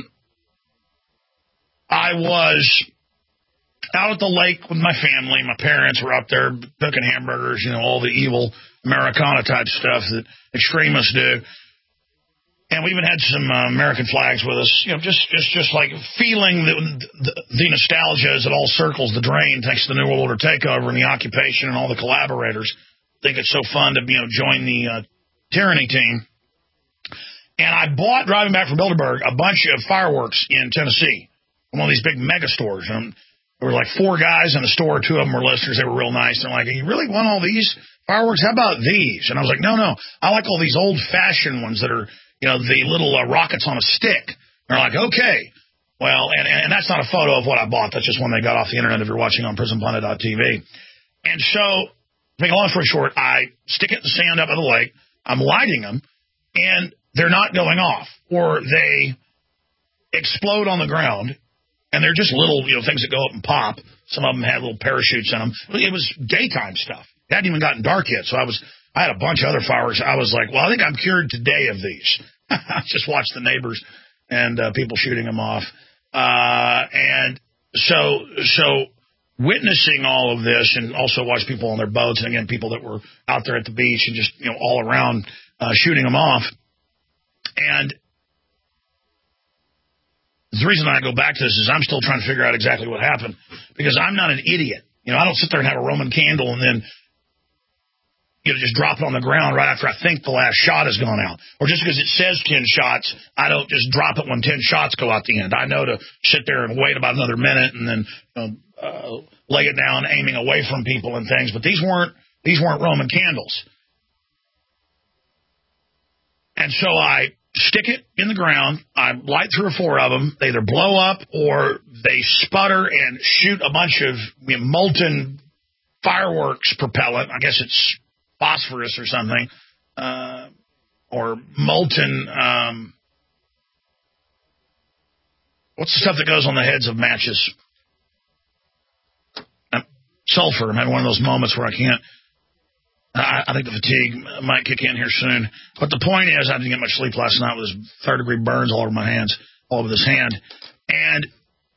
I was out at the lake with my family. My parents were up there cooking hamburgers, you know, all the evil Americana-type stuff that extremists do. And we even had some uh, American flags with us, you know, just just, just like feeling the, the, the nostalgia as it all circles the drain thanks to the New World Order takeover and the occupation and all the collaborators. I think it's so fun to, you know, join the uh, tyranny team. And I bought, driving back from Bilderberg, a bunch of fireworks in Tennessee from one of these big mega stores. And there were like four guys in the store. Two of them were listeners. They were real nice. They're like, you really want all these fireworks? How about these? And I was like, no, no. I like all these old-fashioned ones that are, you know, the little uh, rockets on a stick. They're like, okay. Well, and, and that's not a photo of what I bought. That's just one they got off the internet if you're watching on prison planet dot t v. And so, to make a long story short, I stick it in the sand up at the lake. I'm lighting them, and they're not going off. Or they explode on the ground, and they're just little, you know, things that go up and pop. Some of them had little parachutes in them. It was daytime stuff. It hadn't even gotten dark yet, so I was... I had a bunch of other fireworks. I was like, well, I think I'm cured today of these. I just watched the neighbors and uh, people shooting them off. Uh, and so so witnessing all of this and also watch people on their boats and, again, people that were out there at the beach and just, you know, all around uh, shooting them off. And the reason I go back to this is I'm still trying to figure out exactly what happened because I'm not an idiot. You know, I don't sit there and have a Roman candle and then, you know, just drop it on the ground right after I think the last shot has gone out. Or just because it says ten shots, I don't just drop it when ten shots go out the end. I know to sit there and wait about another minute and then you know, uh, lay it down, aiming away from people and things. But these weren't these weren't Roman candles. And so I stick it in the ground. I light three or four of them. They either blow up or they sputter and shoot a bunch of you know, molten fireworks propellant. I guess it's phosphorus or something, uh, or molten, um, what's the stuff that goes on the heads of matches? Uh, sulfur. I'm having one of those moments where I can't, I, I think the fatigue might kick in here soon. But the point is, I didn't get much sleep last night with this third degree burns all over my hands, all over this hand. And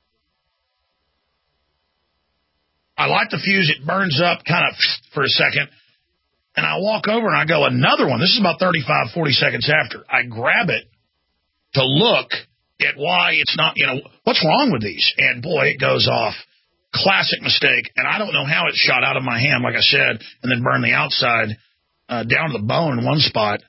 I light the fuse, it burns up kind of for a second. And I walk over and I go, another one. This is about thirty-five, forty seconds after. I grab it to look at why it's not, you know, what's wrong with these? And, boy, it goes off. Classic mistake. And I don't know how it shot out of my hand, like I said, and then burned the outside uh, down to the bone in one spot.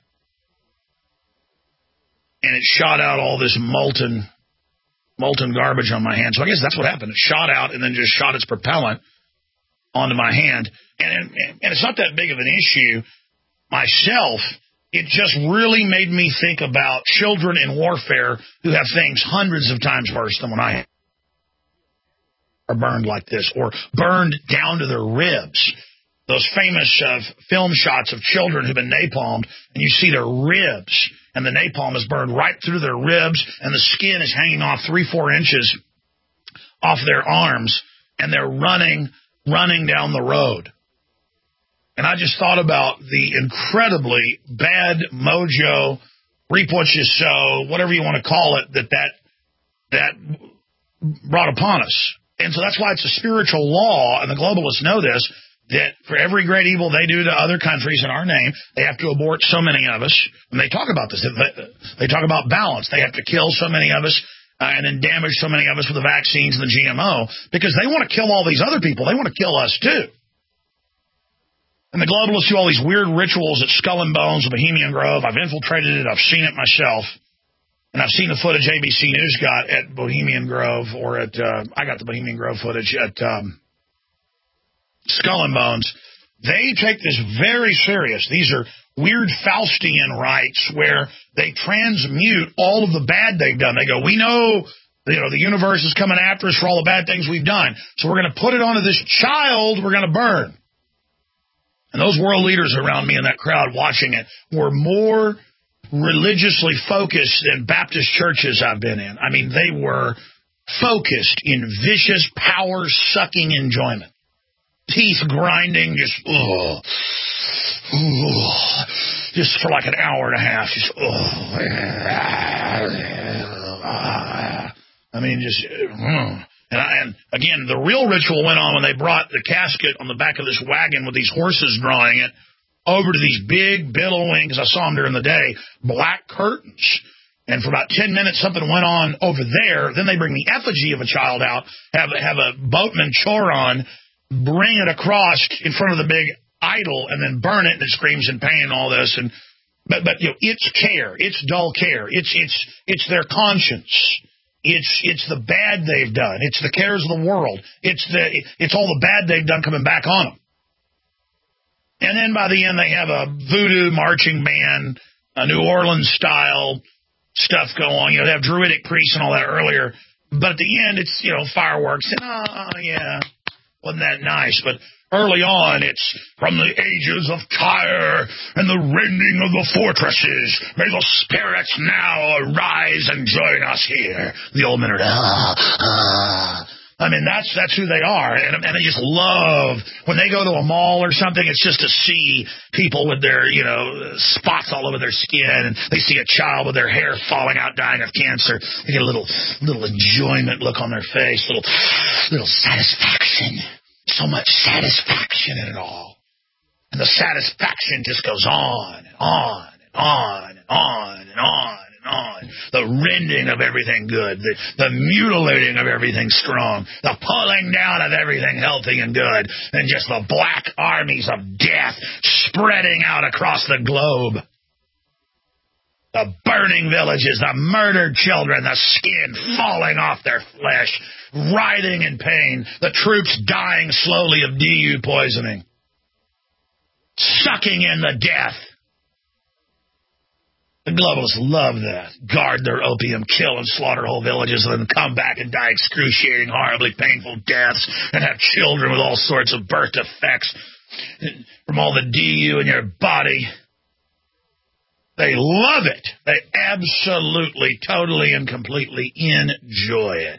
And it shot out all this molten, molten garbage on my hand. So I guess that's what happened. It shot out and then just shot its propellant onto my hand. And, and it's not that big of an issue myself. It just really made me think about children in warfare who have things hundreds of times worse than when I are burned like this or burned down to their ribs. Those famous uh, film shots of children who've been napalmed, and you see their ribs, and the napalm is burned right through their ribs, and the skin is hanging off three, four inches off their arms, and they're running running down the road. And I just thought about the incredibly bad mojo, reap what you sow, whatever you want to call it, that that, that brought upon us. And so that's why it's a spiritual law, and the globalists know this, that for every great evil they do to other countries in our name, they have to abort so many of us. And they talk about this. They talk about balance. They have to kill so many of us uh, and then damage so many of us with the vaccines and the G M O because they want to kill all these other people. They want to kill us too. And the globalists do all these weird rituals at Skull and Bones of Bohemian Grove. I've infiltrated it. I've seen it myself. And I've seen the footage A B C News got at Bohemian Grove or at, uh, I got the Bohemian Grove footage at um, Skull and Bones. They take this very serious. These are weird Faustian rites where they transmute all of the bad they've done. They go, we know, you know, the universe is coming after us for all the bad things we've done. So we're going to put it onto this child we're going to burn. And those world leaders around me in that crowd watching it were more religiously focused than Baptist churches I've been in. I mean, they were focused in vicious, power-sucking enjoyment. Teeth grinding, just, ugh. Ugh. Just for like an hour and a half. Just, ugh. I mean, just, ugh. And, I, and again, the real ritual went on when they brought the casket on the back of this wagon with these horses drawing it over to these big billowing, because I saw them during the day, black curtains. And for about ten minutes, something went on over there. Then they bring the effigy of a child out, have, have a boatman Choron bring it across in front of the big idol, and then burn it, and it screams in pain and all this. And but but you know, it's care, it's dull care, it's it's it's their conscience. It's it's the bad they've done. It's the cares of the world. It's the it's all the bad they've done coming back on them. And then by the end, they have a voodoo marching band, a New Orleans style stuff go on. You know, they have druidic priests and all that earlier. But at the end, it's, you know, fireworks. And, oh, yeah, wasn't that nice. But early on, it's from the ages of Tyre and the rending of the fortresses. May the spirits now arise and join us here. The old men are, ah, ah. I mean, that's that's who they are. And, and I just love when they go to a mall or something, it's just to see people with their, you know, spots all over their skin. And they see a child with their hair falling out, dying of cancer. They get a little little enjoyment look on their face, little little satisfaction. So much satisfaction in it all. And the satisfaction just goes on and on and on and on and on and on. The rending of everything good, the, the mutilating of everything strong, the pulling down of everything healthy and good, and just the black armies of death spreading out across the globe. The burning villages, the murdered children, the skin falling off their flesh, writhing in pain, the troops dying slowly of D U poisoning, sucking in the death. The globalists love that. Guard their opium, kill and slaughter whole villages, and then come back and die excruciating, horribly painful deaths, and have children with all sorts of birth defects from all the D U in your body. They love it. They absolutely, totally, and completely enjoy it.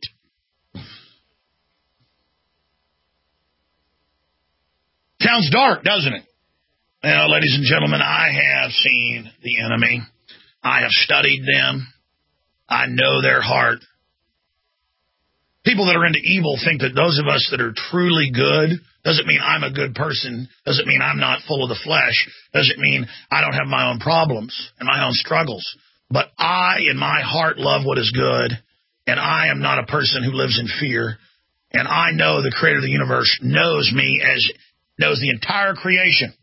Sounds dark, doesn't it? Well, ladies and gentlemen, I have seen the enemy. I have studied them. I know their heart. People that are into evil think that those of us that are truly good, doesn't mean I'm a good person, doesn't mean I'm not full of the flesh, doesn't mean I don't have my own problems and my own struggles. But I, in my heart, love what is good, and I am not a person who lives in fear. And I know the creator of the universe knows me as knows the entire creation.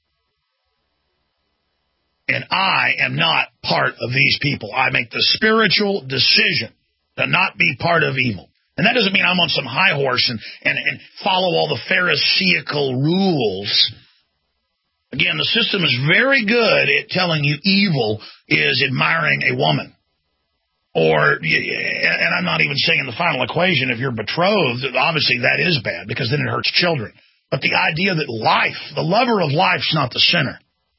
And I am not part of these people. I make the spiritual decision to not be part of evil. And that doesn't mean I'm on some high horse and, and, and follow all the Pharisaical rules. Again, the system is very good at telling you evil is admiring a woman. Or, and I'm not even saying in the final equation, if you're betrothed, obviously that is bad because then it hurts children. But the idea that life, the lover of life, is not the sinner.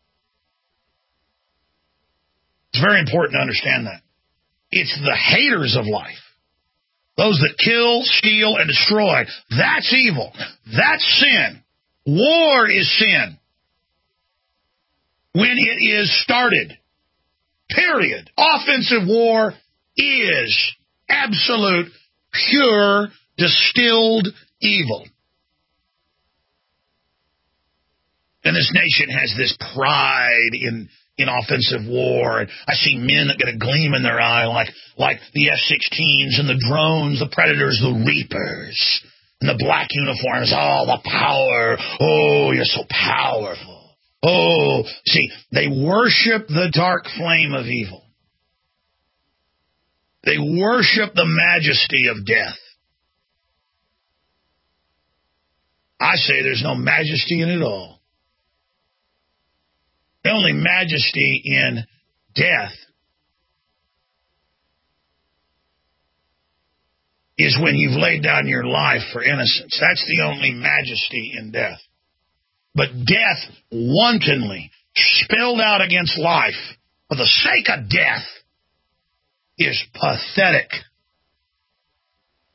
It's very important to understand that. It's the haters of life. Those that kill, steal, and destroy. That's evil. That's sin. War is sin. When it is started. Period. Offensive war is absolute, pure, distilled evil. And this nation has this pride in in offensive war. And I see men that get a gleam in their eye, like like the F sixteens and the drones, the Predators, the Reapers, and the black uniforms. Oh, the power. Oh, you're so powerful. Oh, see, they worship the dark flame of evil. They worship the majesty of death. I say there's no majesty in it all. The only majesty in death is when you've laid down your life for innocence. That's the only majesty in death. But death wantonly spilled out against life for the sake of death is pathetic.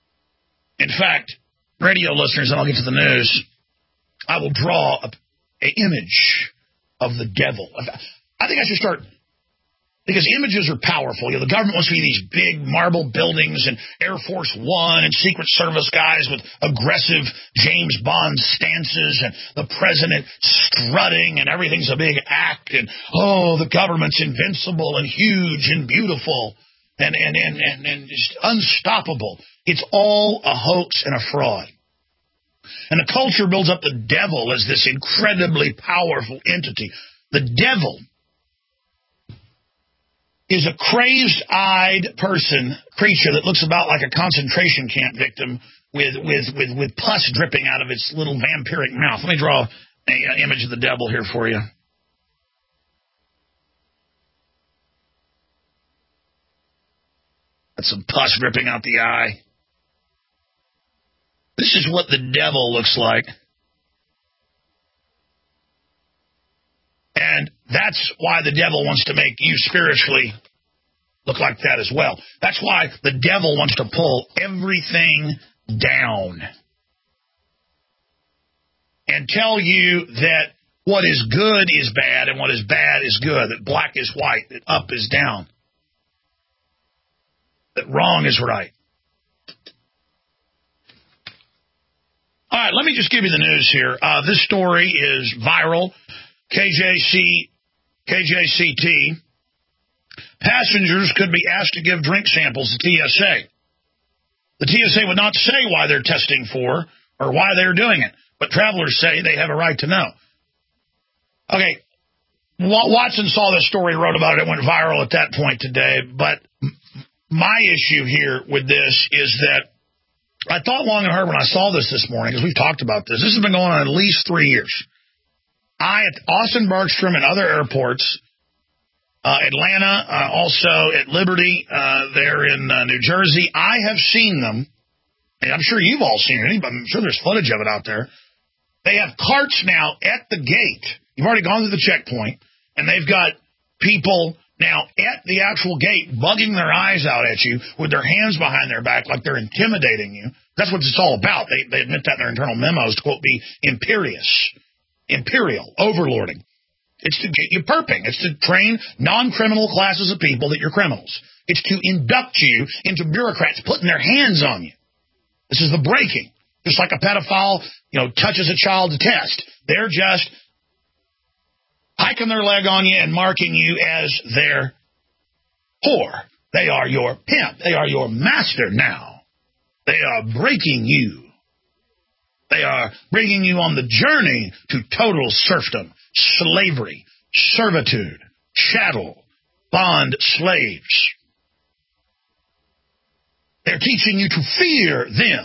In fact, radio listeners, and I'll get to the news, I will draw an image of the devil. I think I should start, because images are powerful. You know, the government wants to be these big marble buildings and Air Force One and Secret Service guys with aggressive James Bond stances and the president strutting and everything's a big act and, oh, the government's invincible and huge and beautiful and, and, and, and, and just unstoppable. It's all a hoax and a fraud. And the culture builds up the devil as this incredibly powerful entity. The devil is a crazed-eyed person, creature that looks about like a concentration camp victim with, with, with, with pus dripping out of its little vampiric mouth. Let me draw an image of the devil here for you. That's some pus dripping out the eye. This is what the devil looks like. And that's why the devil wants to make you spiritually look like that as well. That's why the devil wants to pull everything down and tell you that what is good is bad and what is bad is good, that black is white, that up is down, that wrong is right. All right, let me just give you the news here. Uh, this story is viral. K J C, K J C T. Passengers could be asked to give drink samples to T S A. The T S A would not say why they're testing for or why they're doing it, but travelers say they have a right to know. Okay, Watson saw this story, wrote about it, it went viral at that point today, but my issue here with this is that I thought long and hard when I saw this this morning, because we've talked about this. This has been going on at least three years. I, at Austin Bergstrom and other airports, uh, Atlanta, uh, also at Liberty, uh, there in uh, New Jersey, I have seen them, and I'm sure you've all seen it, I'm sure there's footage of it out there. They have carts now at the gate. You've already gone through the checkpoint, and they've got people now at the actual gate bugging their eyes out at you with their hands behind their back like they're intimidating you. That's what it's all about. They, they admit that in their internal memos to, quote, be imperious. Imperial, overlording. It's to get you perping. It's to train non-criminal classes of people that you're criminals. It's to induct you into bureaucrats putting their hands on you. This is the breaking. Just like a pedophile, you know, touches a child to test. They're just hiking their leg on you and marking you as their whore. They are your pimp. They are your master now. They are breaking you. They are bringing you on the journey to total serfdom, slavery, servitude, chattel, bond slaves. They're teaching you to fear them.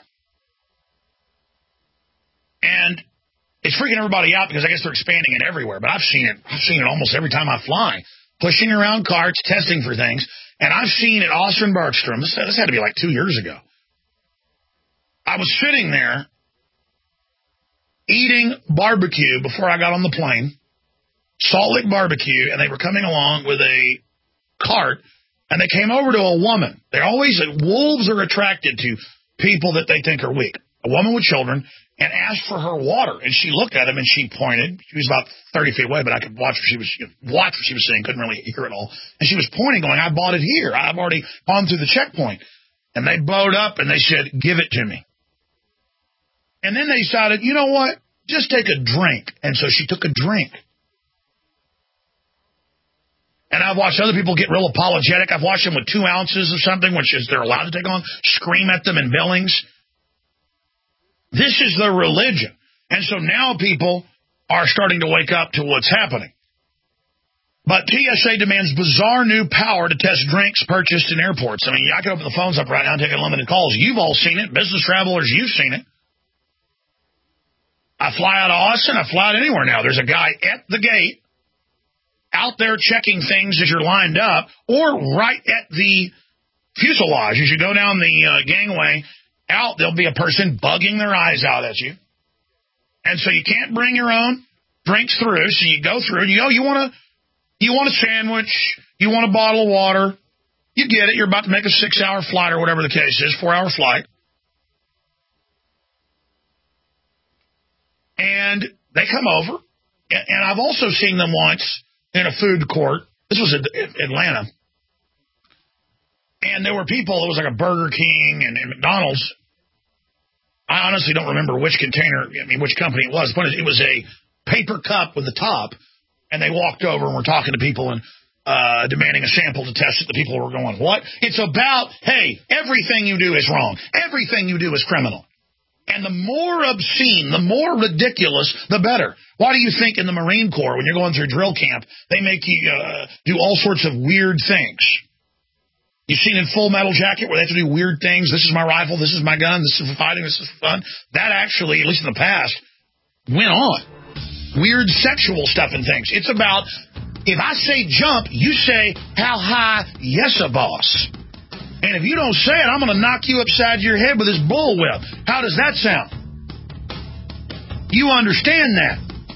And it's freaking everybody out because I guess they're expanding it everywhere. But I've seen it. I've seen it almost every time I fly. Pushing around carts, testing for things. And I've seen it Austin Bergstrom. This, this had to be like two years ago. I was sitting there eating barbecue before I got on the plane, Salt Lick Barbecue, and they were coming along with a cart, and they came over to a woman. They're always, wolves are attracted to people that they think are weak. A woman with children, and asked for her water, and she looked at him, and she pointed. She was about thirty feet away, but I could watch what she was, you know, watch what she was saying, couldn't really hear it all. And she was pointing, going, I bought it here. I've already gone through the checkpoint. And they bowed up, and they said, give it to me. And then they decided, you know what? Just take a drink. And so she took a drink. And I've watched other people get real apologetic. I've watched them with two ounces of something, which is they're allowed to take on, scream at them in Billings. This is their religion. And so now people are starting to wake up to what's happening. But T S A demands bizarre new power to test drinks purchased in airports. I mean, I can open the phones up right now and take unlimited calls. You've all seen it. Business travelers, you've seen it. I fly out of Austin. I fly out anywhere now. There's a guy at the gate out there checking things as you're lined up, or right at the fuselage. As you go down the uh, gangway out, there'll be a person bugging their eyes out at you. And so you can't bring your own drinks through. So you go through and you go, you want a, you want a sandwich, you want a bottle of water. You get it. You're about to make a six-hour flight or whatever the case is, four-hour flight. And they come over, and I've also seen them once in a food court. This was in Atlanta. And there were people, it was like a Burger King and, and McDonald's. I honestly don't remember which container, I mean, which company it was. But it was a paper cup with the top, and they walked over and were talking to people and uh, demanding a sample to test it. The people were going, what? It's about, hey, everything you do is wrong. Everything you do is criminal. And the more obscene, the more ridiculous, the better. Why do you think in the Marine Corps, when you're going through drill camp, they make you uh, do all sorts of weird things? You've seen in Full Metal Jacket where they have to do weird things. This is my rifle. This is my gun. This is for fighting. This is for fun. That actually, at least in the past, went on. Weird sexual stuff and things. It's about, if I say jump, you say, how high? Yes, a boss. And if you don't say it, I'm going to knock you upside your head with this bullwhip. How does that sound? You understand that.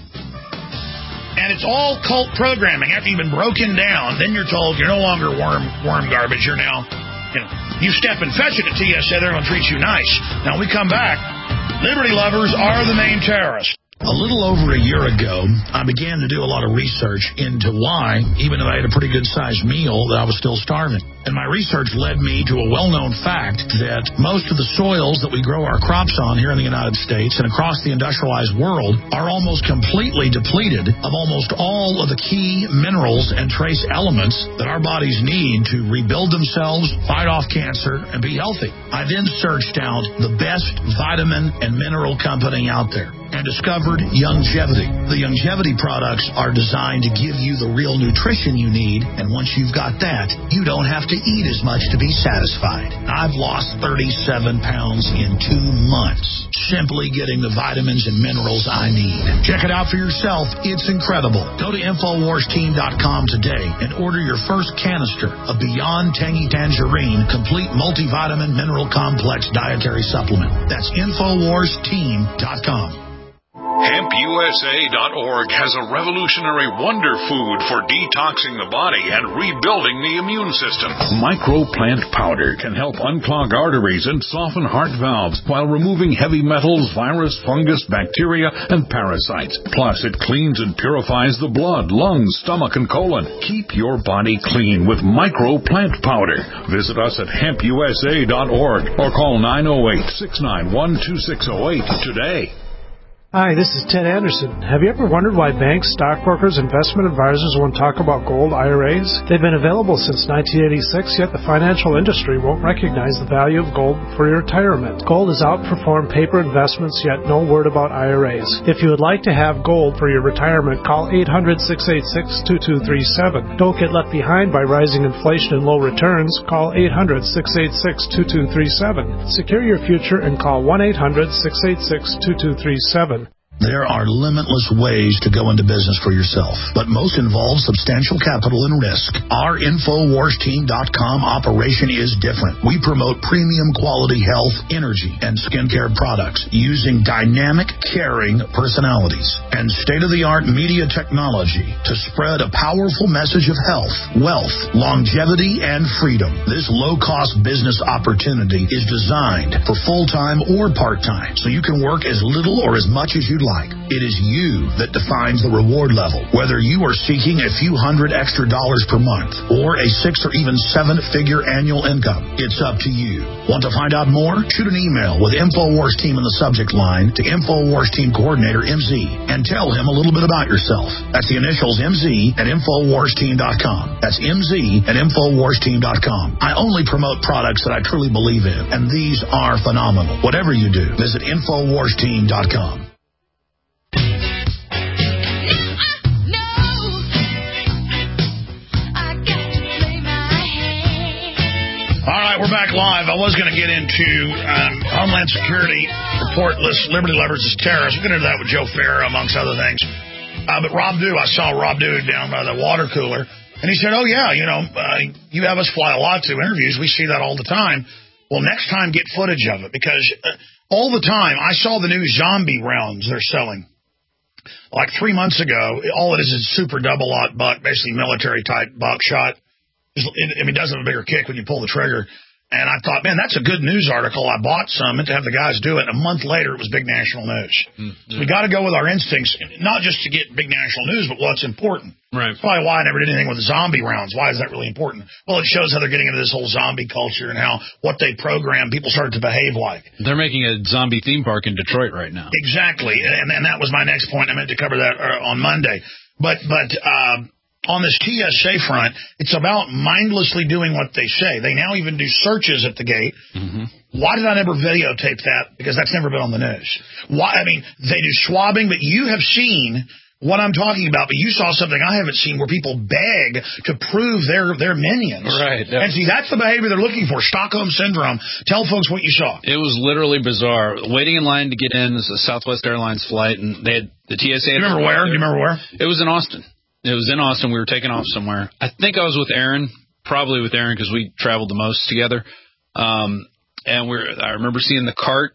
And it's all cult programming. After you've been broken down, then you're told you're no longer worm worm garbage. You're now, you know, you step and fetch it at T S A, they're going to treat you nice. Now, we come back. Liberty lovers are the main terrorists. A little over a year ago, I began to do a lot of research into why, even though I had a pretty good-sized meal, that I was still starving. And my research led me to a well-known fact that most of the soils that we grow our crops on here in the United States and across the industrialized world are almost completely depleted of almost all of the key minerals and trace elements that our bodies need to rebuild themselves, fight off cancer, and be healthy. I then searched out the best vitamin and mineral company out there and discovered Youngevity. The Youngevity products are designed to give you the real nutrition you need, and once you've got that, you don't have to eat as much to be satisfied. I've lost thirty-seven pounds in two months, simply getting the vitamins and minerals I need. Check it out for yourself. It's incredible. Go to Infowars Team dot com today and order your first canister of Beyond Tangy Tangerine Complete Multivitamin Mineral Complex Dietary Supplement. That's Infowars Team dot com. Hemp U S A dot org has a revolutionary wonder food for detoxing the body and rebuilding the immune system. Microplant powder can help unclog arteries and soften heart valves while removing heavy metals, virus, fungus, bacteria, and parasites. Plus, it cleans and purifies the blood, lungs, stomach, and colon. Keep your body clean with Microplant powder. Visit us at Hemp U S A dot org or call nine oh eight, six nine one, two six oh eight today. Hi, this is Ted Anderson. Have you ever wondered why banks, stockbrokers, investment advisors won't talk about gold I R As? They've been available since nineteen eighty-six, yet the financial industry won't recognize the value of gold for your retirement. Gold has outperformed paper investments, yet no word about I R As. If you would like to have gold for your retirement, call eight hundred, six eight six, two two three seven. Don't get left behind by rising inflation and low returns. Call eight hundred, six eight six, two two three seven. Secure your future and call one eight hundred, six eight six, two two three seven. There are limitless ways to go into business for yourself, but most involve substantial capital and risk. Our Infowars Team dot com operation is different. We promote premium quality health, energy, and skincare products using dynamic, caring personalities and state-of-the-art media technology to spread a powerful message of health, wealth, longevity, and freedom. This low-cost business opportunity is designed for full-time or part-time, so you can work as little or as much as you'd like. It is you that defines the reward level, whether you are seeking a few hundred extra dollars per month or a six or even seven figure annual income. It's up to you. Want to find out more? Shoot an email with Infowars Team in the subject line to Infowars Team Coordinator M Z and tell him a little bit about yourself. That's the initials M Z at Infowars Team dot com. That's M Z at Infowars Team dot com. I only promote products that I truly believe in, and these are phenomenal. Whatever you do, visit Infowars Team dot com. All right, we're back live. I was going to get into um, Homeland Security report lists Liberty lovers as terrorists. We're going to do that with Joe Farah, amongst other things. Uh, but Rob Dew, I saw Rob Dew down by the water cooler, and he said, oh, yeah, you know, uh, you have us fly a lot to interviews. We see that all the time. Well, next time, get footage of it, because uh, all the time, I saw the new zombie rounds they're selling. Like three months ago, all it is is super double-aught buck, basically military-type buckshot. I mean, it does have a bigger kick when you pull the trigger. And I thought, man, that's a good news article. I bought some, meant to have the guys do it. And a month later, it was big national news. Mm-hmm. So we got to go with our instincts, not just to get big national news, but what's important. Right. That's probably why I never did anything with the zombie rounds. Why is that really important? Well, it shows how they're getting into this whole zombie culture and how what they program, people started to behave like. They're making a zombie theme park in Detroit right now. Exactly. And, and that was my next point. I meant to cover that uh, on Monday. But, but, uh, on this T S A front, it's about mindlessly doing what they say. They now even do searches at the gate. Mm-hmm. Why did I never videotape that? Because that's never been on the news. Why? I mean, they do swabbing, but you have seen what I'm talking about, but you saw something I haven't seen where people beg to prove they're, they're minions. Right. And see, that's the behavior they're looking for, Stockholm Syndrome. Tell folks what you saw. It was literally bizarre. Waiting in line to get in, this is a Southwest Airlines flight, and they had the T S A. Do you remember where? Do you remember where? It was in Austin. It was in Austin. We were taking off somewhere. I think I was with Aaron, probably with Aaron because we traveled the most together. Um, and we're, I remember seeing the cart,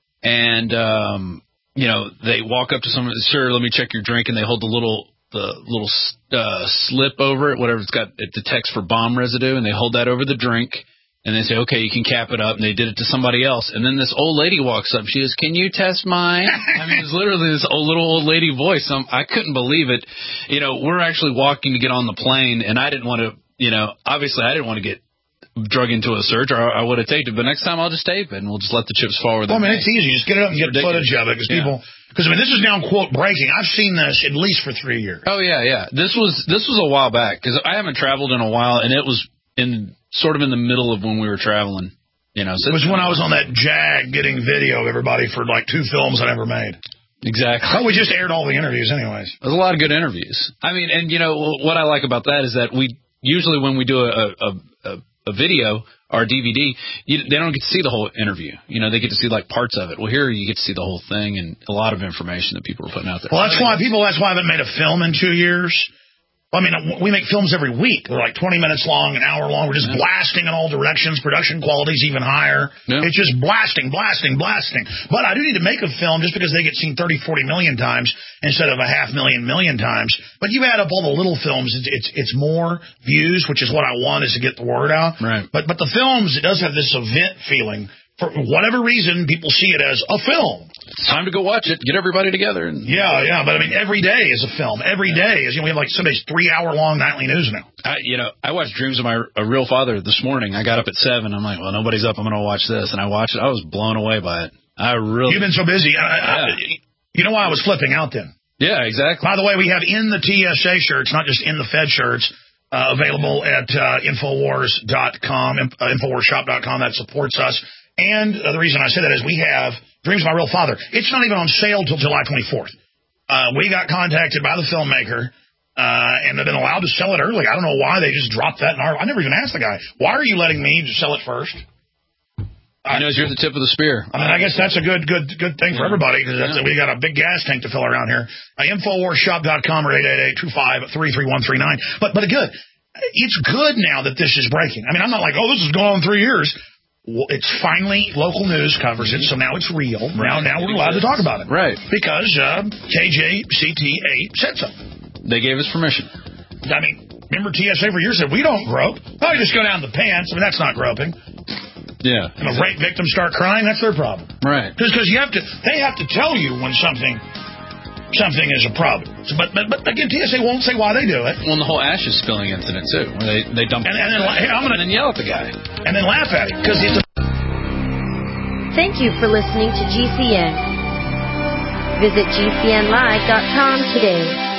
and um, you know, they walk up to someone, sir, let me check your drink, and they hold the little the little uh, slip over it, whatever it's got, it detects for bomb residue, and they hold that over the drink. And they say, okay, you can cap it up. And they did it to somebody else. And then this old lady walks up. She goes, can you test mine? I mean, it's literally this old, little old lady voice. Um, I couldn't believe it. You know, we're actually walking to get on the plane. And I didn't want to, you know, obviously I didn't want to get drug into a search, or I would have taped it. But next time I'll just tape it, and we'll just let the chips fall where they Well, I mean, may. it's easy. Just get it up and It's get ridiculous. footage of it. Because Yeah. people, because, I mean, this is now, quote, breaking. I've seen this at least for three years. Oh, yeah, yeah. This was, this was a while back because I haven't traveled in a while, and it was in sort of in the middle of when we were traveling. You know, so it was when I was on that Jag getting video of everybody for like two films I never made. Exactly. Well, we just aired all the interviews anyways. There's a lot of good interviews. I mean, and you know what I like about that is that we usually when we do a a, a, a video or a D V D, you, they don't get to see the whole interview. You know, they get to see like parts of it. Well, here you get to see the whole thing and a lot of information that people are putting out there. Well, that's why people. That's why I haven't made a film in two years. I mean, we make films every week. They're like twenty minutes long, an hour long. We're just yeah. blasting in all directions. Production quality's even higher. Yeah. It's just blasting, blasting, blasting. But I do need to make a film just because they get seen thirty, forty million times instead of a half million, million times. But you add up all the little films, it's it's, it's more views, which is what I want is to get the word out. Right. But but the films, it does have this event feeling. For whatever reason, people see it as a film. It's time to go watch it. Get everybody together. And yeah, yeah. But, I mean, every day is a film. Every yeah. day is, you know, we have like somebody's three-hour-long nightly news now. I, you know, I watched Dreams of My a Real Father this morning. I got up at seven. I'm like, well, nobody's up. I'm going to watch this. And I watched it. I was blown away by it. I really. You've been so busy. I, yeah. I, you know why I was flipping out then? Yeah, exactly. By the way, we have in the T S A shirts, not just in the Fed shirts, uh, available at uh, Infowars dot com, uh, Infowars shop dot com. That supports us. And uh, the reason I say that is we have Dreams of My Real Father. It's not even on sale till July twenty-fourth. Uh, we got contacted by the filmmaker, uh, and they've been allowed to sell it early. I don't know why they just dropped that in our... I never even asked the guy, why are you letting me just sell it first? He knows you're the tip of the spear. I mean, I guess that's a good good, good thing for everybody, because yeah. we got a big gas tank to fill around here. Uh, Infowars shop dot com or eight eight eight, two five three, three one three nine. But, but good. It's good now that this is breaking. I mean, I'm not like, oh, this has gone on three years. Well, it's finally local news covers it, so now it's real. Right. Now, now we're allowed to talk about it, right? Because uh, K J C T eight said so. They gave us permission. I mean, remember T S A for years said we don't grope. Oh, you just go down the pants. I mean, that's not groping. Yeah. And if rape victims start crying, that's their problem, right? Because you have to, they have to tell you when something. Something is a problem. So, but, but but again, T S A won't say why they do it. Well, and the whole ashes spilling incident too, where they they dump and, and then hey, I'm gonna and then yell at the guy and then laugh at him because he's. A- Thank you for listening to G C N. Visit G C N live dot com today.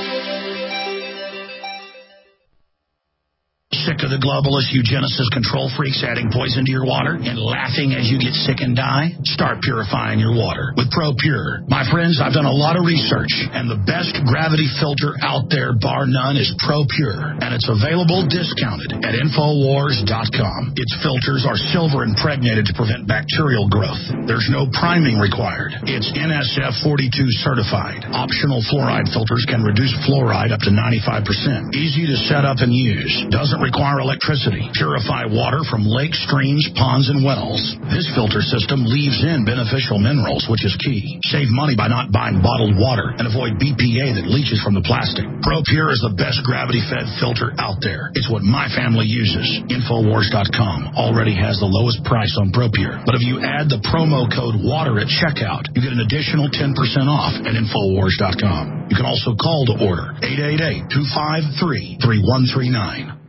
Sick of the globalist eugenicist control freaks adding poison to your water and laughing as you get sick and die? Start purifying your water with ProPure. My friends, I've done a lot of research, and the best gravity filter out there, bar none, is ProPure, and it's available discounted at Infowars dot com. Its filters are silver impregnated to prevent bacterial growth. There's no priming required. It's N S F forty-two certified. Optional fluoride filters can reduce fluoride up to ninety-five percent. Easy to set up and use. Doesn't require require electricity. Purify water from lakes, streams, ponds, and wells. This filter system leaves in beneficial minerals, which is key. Save money by not buying bottled water and avoid B P A that leaches from the plastic. ProPure is the best gravity-fed filter out there. It's what my family uses. Infowars dot com already has the lowest price on ProPure. But if you add the promo code WATER at checkout, you get an additional ten percent off at Infowars dot com. You can also call to order eight eight eight, two five three, three one three nine.